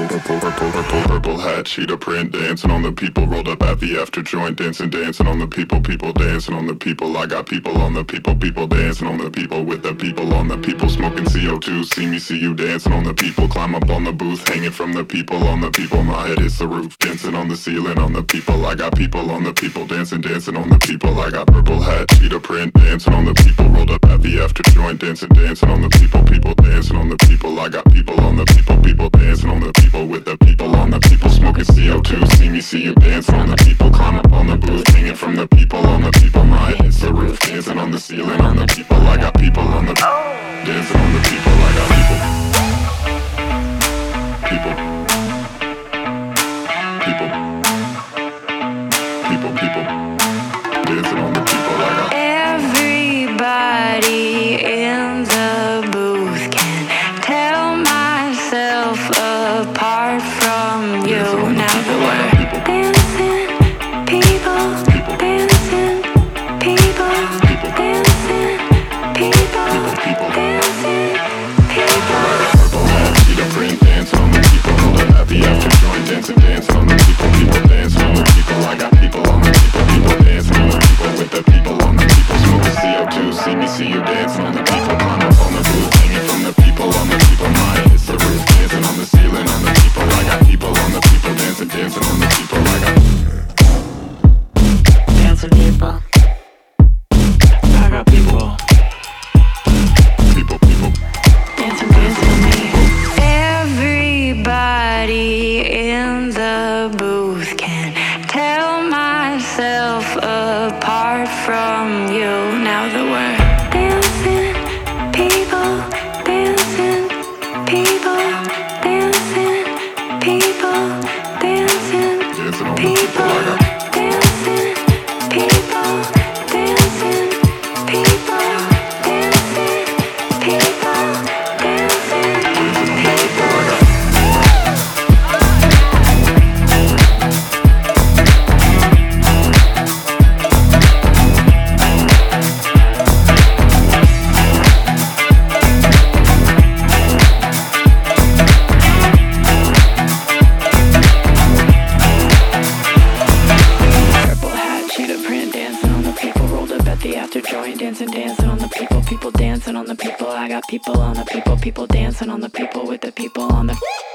Purple hat, cheetah print, dancing on the people. Rolled up at the after joint, dancing on the people. People dancing on the people. I got people on the people. People dancing on the people with the people on the people. Smoking CO2, see me, see you dancing on the people. Climb up on the booth, hanging from the people on the people. My head is the roof, dancing on the ceiling on the people. I got people on the people, dancing on the people. I got purple hat, cheetah print, dancing on the people. Rolled up at the after joint, dancing on the people. People dancing on the people. I got people on the people. People dancing on the people with the people on the people. Smoking CO2, see me, see you dancing on the people. Climb up on the booth, hanging from the people on the people. My head hits the roof, dancing on the ceiling on the people. I got people on the dancing on the people. I got people. People. People. People. People. Dancing on the people. I got everybody in the booth can tell myself apart from you. Now that we're dancing, people, dancing, people, dancing, people, dancing, people. Purple hat, cheetah print, dancing on the people. Rolled up at the after joint, dancing on the people. People dancing on the people. I got people on the people. People dancing on the people with the people on the people. Smoking CO2, see me, see you dancing on the people. Climb up on the booth, hanging from the people on the people. My head hits the roof, dancing on the ceiling on the people. I got people on the people, dancing on the people. I got dancing people. I got people. People. Dancing on me. Everybody in the booth can tell myself apart from you. Now that we're dancing, people, dancing, people, dancing, people, dancing, on the people, I got dancing, people, dancing, people, dancing, people, dancing, people. Dancing on the people, people dancing on the people. I got people on the people, people dancing on the people with the people on the